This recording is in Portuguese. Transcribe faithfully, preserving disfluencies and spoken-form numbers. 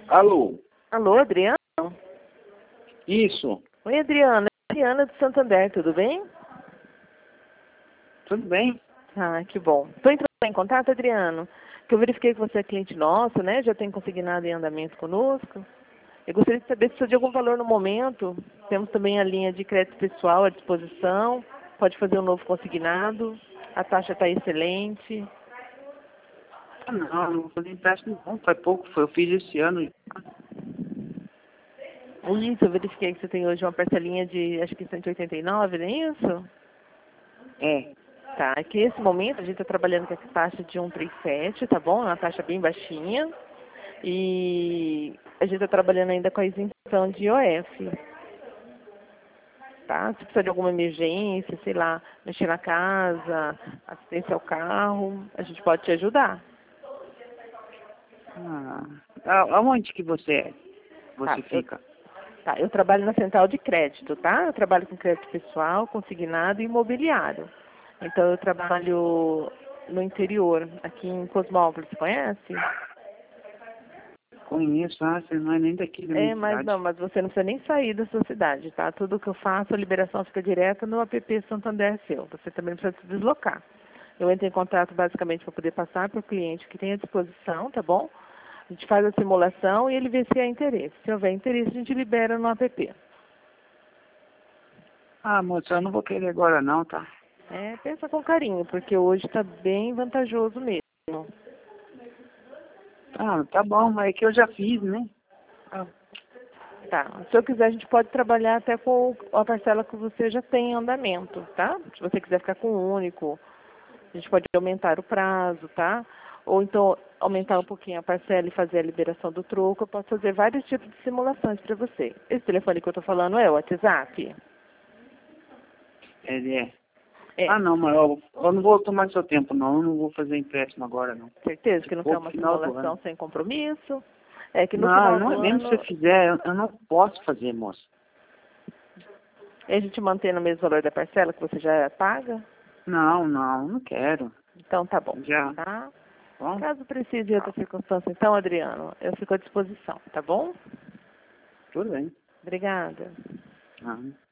Alô? Alô, Adriano? Isso. Oi, Adriana. Adriana do Santander, tudo bem? Tudo bem? Ah, que bom. Estou entrando em contato, Adriano, que eu verifiquei que você é cliente nosso, né? Já tem consignado em andamento conosco. Eu gostaria de saber se precisa de algum valor no momento. Temos também a linha de crédito pessoal à disposição. Pode fazer um novo consignado. A taxa está excelente. Ah, não, não vou fazer empréstimo não. Faz pouco, foi, eu fiz esse ano. Isso, eu verifiquei que você tem hoje uma parcelinha de, acho que cento e oitenta e nove, não é isso? É. Tá, aqui nesse momento a gente está trabalhando com essa taxa de cento e trinta e sete, tá bom? É uma taxa bem baixinha. E a gente está trabalhando ainda com a isenção de I O F. Tá? Se precisar de alguma emergência, sei lá, mexer na casa, assistência ao carro, a gente pode te ajudar. Ah, a- aonde que você é? Você Tá, fica? eu, tá, eu trabalho na central de crédito, tá? Eu trabalho com crédito pessoal, consignado e imobiliário. Então eu trabalho no interior, aqui em Cosmópolis, conhece? Conheço, ah, você não é nem daqui da minha É, mas cidade. não, mas você não precisa nem sair da sua cidade, tá? Tudo que eu faço, a liberação fica direta no app Santander seu. Você também não precisa se deslocar. Eu entro em contato basicamente para poder passar para o cliente que tem à disposição, tá bom? A gente faz a simulação e ele vê se há interesse. Se houver interesse, a gente libera no app. Ah, moça, eu não vou querer agora não, tá? É, pensa com carinho, porque hoje está bem vantajoso mesmo. Ah, tá bom, mas é que eu já fiz, né? Ah, tá. Se eu quiser, a gente pode trabalhar até com a parcela que você já tem em andamento, tá? Se você quiser ficar com o único, a gente pode aumentar o prazo, tá? Ou então aumentar um pouquinho a parcela e fazer a liberação do troco. Eu posso fazer vários tipos de simulações para você. Esse telefone que eu estou falando é o WhatsApp? Ele é. É. Ah, não, mas eu, eu não vou tomar seu tempo, não. Eu não vou fazer empréstimo agora, não. Certeza Se que não for quer pro uma final do ano. simulação sem compromisso? É que no Não, final não do é mesmo se você ano fizer, eu, eu não posso fazer, moça. a gente mantém no mesmo valor da parcela que você já paga? Não, não, não quero. Então tá bom, Já. tá? Bom, Caso precise de outra circunstância, então, Adriano, eu fico à disposição, tá bom? tudo bem. Obrigada. Ah.